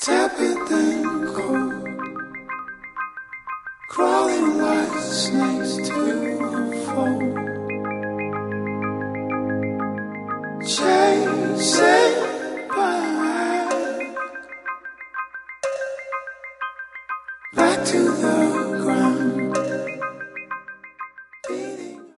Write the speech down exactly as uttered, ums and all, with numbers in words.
tepid and cold, crawling like snakes to a fold, chasing back, back to the